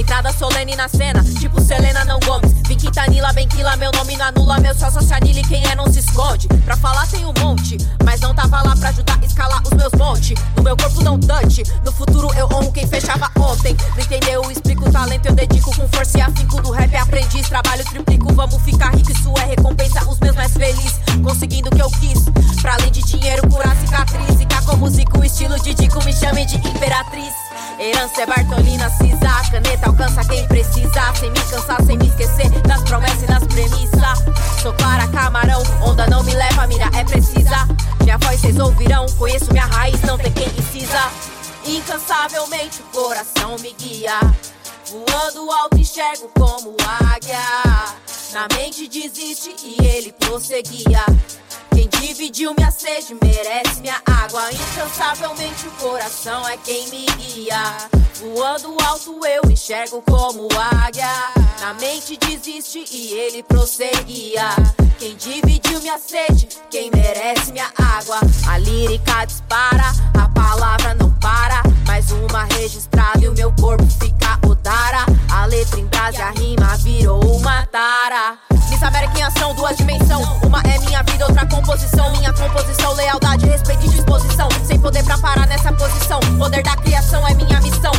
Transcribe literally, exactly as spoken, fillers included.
Entrada solene na cena, tipo Selena não Gomes. Vim Quintanilha, bem quila, meu nome não anula. Meu só se anila e quem é não se esconde. Pra falar tem um monte, mas não tava lá pra ajudar a escalar os meus montes. No meu corpo não touch, no futuro eu honro quem fechava ontem. Não entendeu? Eu explico o talento, eu dedico com força e afinco do rap aprendiz. Trabalho triplico, vamos ficar rico, isso é recompensa. Os meus mais felizes, conseguindo o que eu quis. Pra além de dinheiro, curar cicatriz. E cá com música, o estilo de Dico, me chame de imperatriz. Herança é Bartolina, Cisa, a caneta alcança quem precisa. Sem me cansar, sem me esquecer das promessas e das premissas. Sou clara, camarão, onda não me leva, a mira é precisa. Minha voz vocês ouvirão, conheço minha raiz, não tem quem incisa. Incansavelmente o coração me guia. Voando alto enxergo como águia. Na mente desiste e ele prosseguia. Quem dividiu minha sede merece minha água. Incansavelmente o coração é quem me guia. Voando alto eu enxergo como águia. Na mente desiste e ele prosseguia. Quem dividiu minha sede, quem merece minha água. A lírica dispara, a palavra não para. Mais uma registrada e o meu corpo fica odara. A letra em brasa e a rima virou uma tara. Miss América em ação, duas dimensões. Uma é minha vida, outra composição. Minha composição, lealdade, respeito e disposição. Sem poder pra parar nessa posição. Poder da criação é minha missão.